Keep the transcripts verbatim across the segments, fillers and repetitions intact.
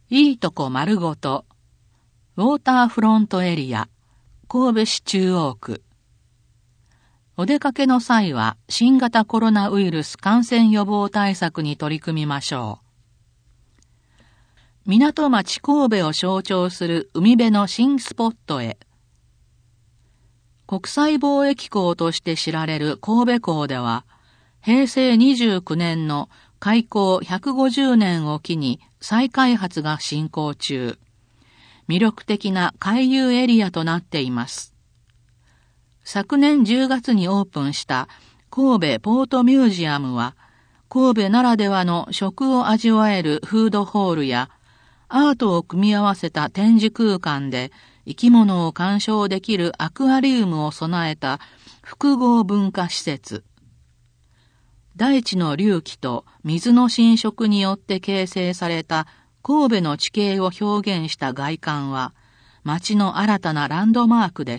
いいとこ丸ごと、ウォーターフロントエリア、神戸市中央区。お出かけの際は新型コロナウイルス感染予防対策に取り組みましょう。港町神戸を象徴する海辺の新スポットへ。国際貿易港として知られる神戸港では、へいせいにじゅうきゅうねんの開港ひゃくごじゅうねんを機に再開発が進行中。魅力的な回遊エリアとなっています。昨年じゅうがつにオープンした神戸ポートミュージアムは、神戸ならではの食を味わえるフードホールやアートを組み合わせた展示空間で生き物を鑑賞できるアクアリウムを備えた複合文化施設。大地の隆起と水の浸食によって形成された神戸の地形を表現した外観は、街の新たなランドマークです。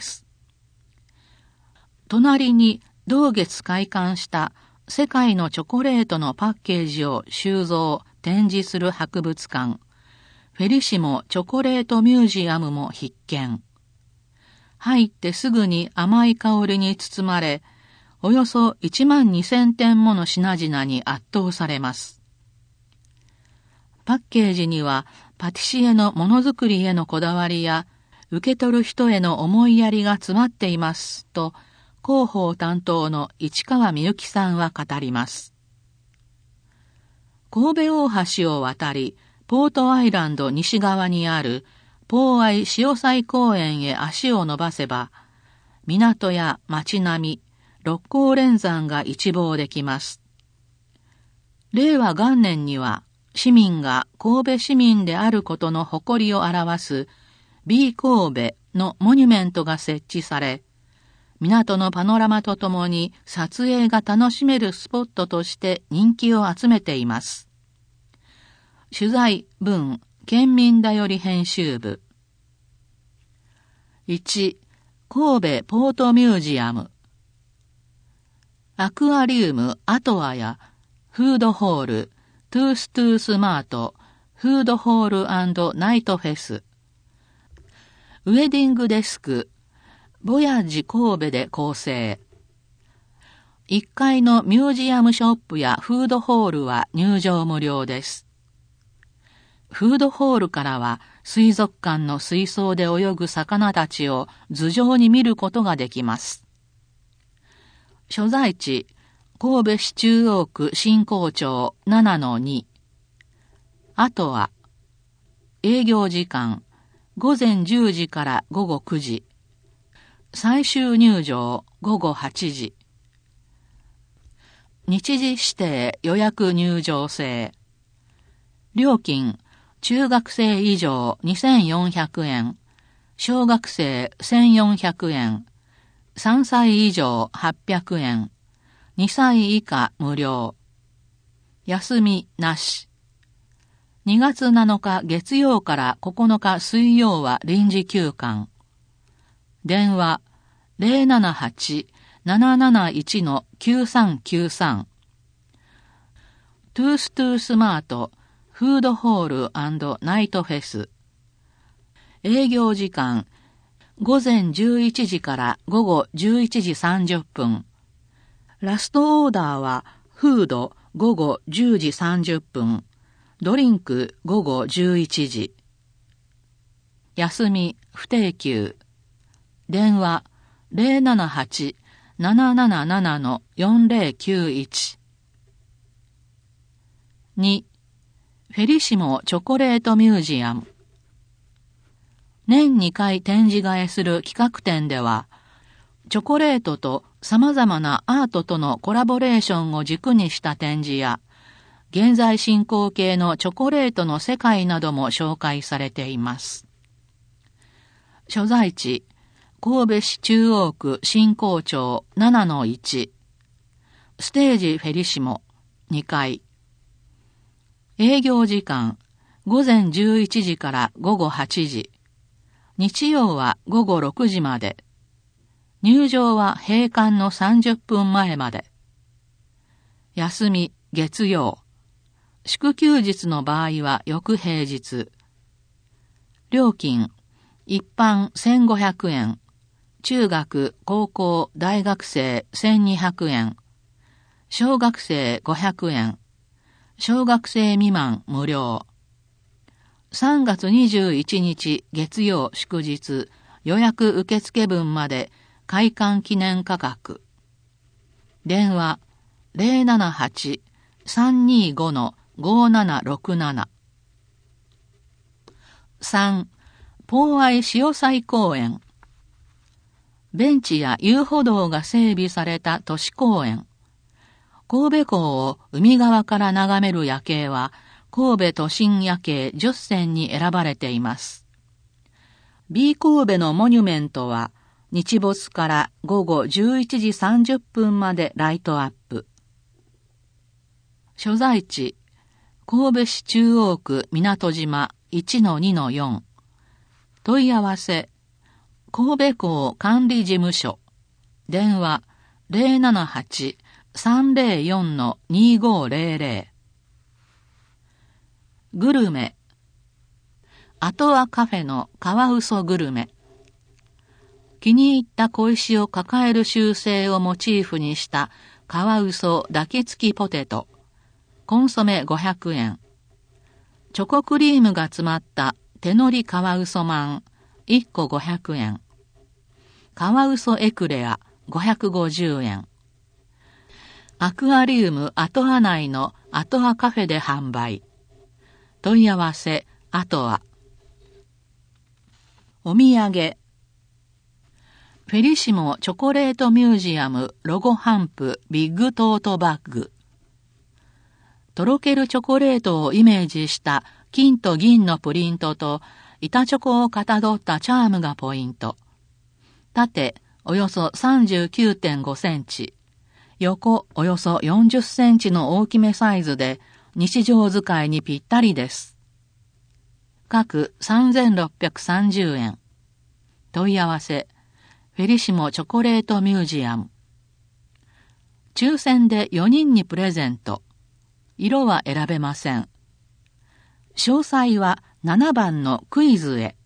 隣に同月開館した世界のチョコレートのパッケージを収蔵、展示する博物館、フェリシモチョコレートミュージアムも必見。入ってすぐに甘い香りに包まれ、およそいちまんにせんてんもの品々に圧倒されます。パッケージにはパティシエのものづくりへのこだわりや受け取る人への思いやりが詰まっていますと広報担当の市川美幸さんは語ります。神戸大橋を渡りポートアイランド西側にあるポーアイ潮祭公園へ足を伸ばせば港や街並み、六甲連山が一望できます。令和元年には市民が神戸市民であることの誇りを表す B 神戸のモニュメントが設置され、港のパノラマとともに撮影が楽しめるスポットとして人気を集めています。取材文県民だより編集部。いち. 神戸ポートミュージアム。アクアリウムアトアやフードホールトゥーストゥースマートフードホール&ナイトフェスウェディングデスクボヤージ神戸で構成いっかいのミュージアムショップやフードホールは入場無料です。フードホールからは水族館の水槽で泳ぐ魚たちを頭上に見ることができます。所在地、神戸市中央区新港町 ななのに。あとは、営業時間、ごぜんじゅうじからごごくじ。最終入場、ごごはちじ。日時指定予約入場制。料金、中学生以上にせんよんひゃくえん、小学生せんよんひゃくえん、さんさい以上はっぴゃくえん、にさい以下無料。休みなし。にがつなのか月曜からここのか水曜は臨時休館。電話 ゼロななはち なななないち きゅうさんきゅうさん。トゥーストゥースマートフードホール&ナイトフェス。営業時間ごぜんじゅういちじからごごじゅういちじさんじゅっぷん。ラストオーダーはフードごごじゅうじさんじゅっぷん。ドリンクごごじゅういちじ。休み不定休。電話 ゼロななはち ななななな よんぜろきゅういち。に. フェリシモチョコレートミュージアム。年にかい展示替えする企画展では、チョコレートと様々なアートとのコラボレーションを軸にした展示や、現在進行形のチョコレートの世界なども紹介されています。所在地、神戸市中央区新港町 ななのいち。ステージフェリシモにかい。営業時間ごぜんじゅういちじからごごはちじ。日曜はごごろくじまで。入場は閉館のさんじゅっぷんまえまで。休み月曜。祝休日の場合は翌平日。 料金、一般せんごひゃくえん、中学、高校、大学生せんにひゃくえん、小学生ごひゃくえん、小学生未満無料。さんがつにじゅういちにち月曜祝日予約受付分まで開館記念価格。電話 ゼロななはち さんにご ごななろくなな。さん. ポーアイ潮祭公園。ベンチや遊歩道が整備された都市公園。神戸港を海側から眺める夜景は、神戸都心夜景じゅっせんに選ばれています。B 神戸のモニュメントは、日没からごごじゅういちじさんじゅっぷんまでライトアップ。所在地、神戸市中央区港島 いちのにのよん。問い合わせ、神戸港管理事務所。電話 ゼロななはち さんゼロよん にごゼロゼロ。グルメ。あとはカフェのカワウソグルメ。気に入った小石を抱える習性をモチーフにしたカワウソ抱きつきポテト。コンソメごひゃくえん。チョコクリームが詰まった手乗りカワウソまんいっこごひゃくえん。カワウソエクレアごひゃくごじゅうえん。アクアリウムアトア内のアトアカフェで販売。問い合わせアトア。お土産。フェリシモチョコレートミュージアムロゴハンプビッグトートバッグ。とろけるチョコレートをイメージした金と銀のプリントと板チョコをかたどったチャームがポイント。縦およそ さんじゅうきゅうてんごセンチ、横およそよんじゅっセンチの大きめサイズで日常使いにぴったりです。各さんぜんろっぴゃくさんじゅうえん。問い合わせ、フェリシモチョコレートミュージアム。抽選でよにんにプレゼント。色は選べません。詳細はななばんのクイズへ。